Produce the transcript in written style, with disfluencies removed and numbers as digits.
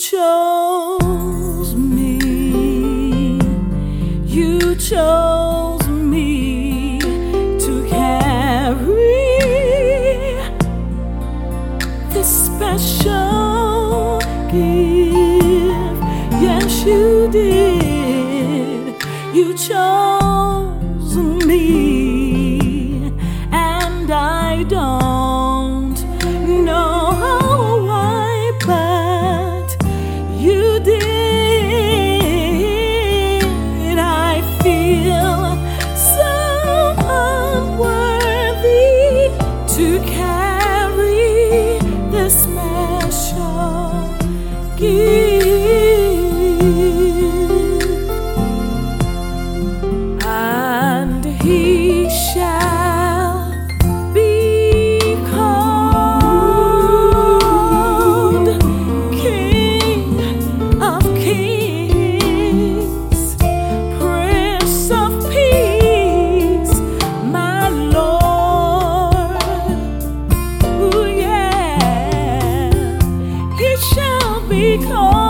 chose me. You chose me to carry this special gift. Yes, you did. You chose me, and I don't know why, but you did. I feel so unworthy to carry this special gift, and he shall be called King of Kings, Prince of Peace, my Lord. Ooh, yeah, he shall be called